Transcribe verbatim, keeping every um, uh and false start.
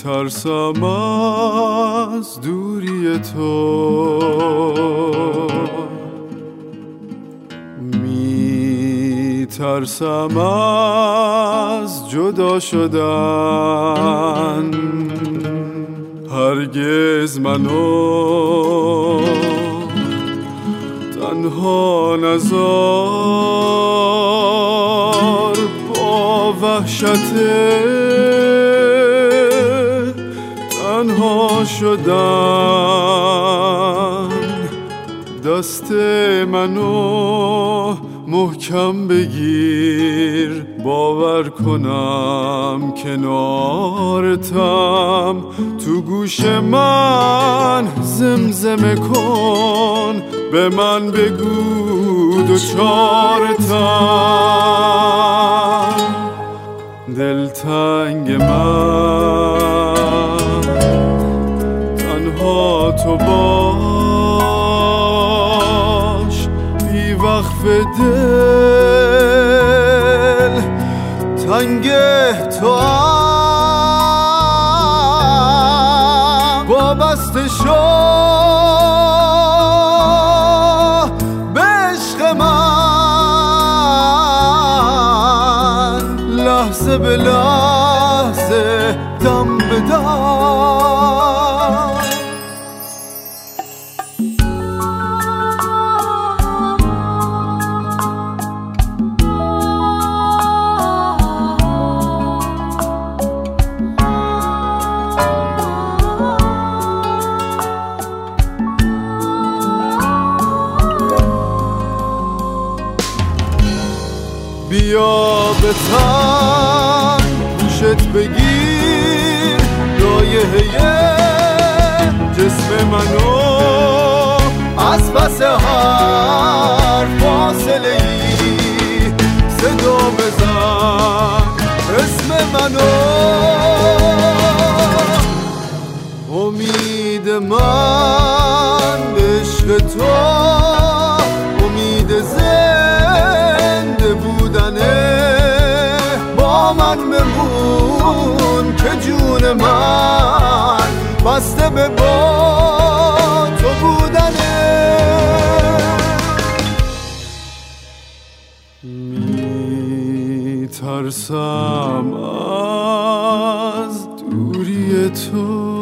ترسم از دوری تو، می ترسم از جدا شدن. هرگز منو تنها نذار، با وحشت تنها شدن. دست منو محکم بگیر، باور کنم کنارتم. تو گوش من زمزمه کن، به من بگو دوچارتم. دلتنگ من تنها تو باش، بی وقف دل تنگ تو هم وابسته شو به عشق من، لحظه به لحظه دم به دم. بیا به تن گوشت بگیر، رایحه جسم منو از پس هر فاصله ای. صدا بزن اسم منو، امید من به عشق تو، امید زنده بودنه. با من بمون که جون من بسته به با تو بودنه. می ترسم از دوری تو،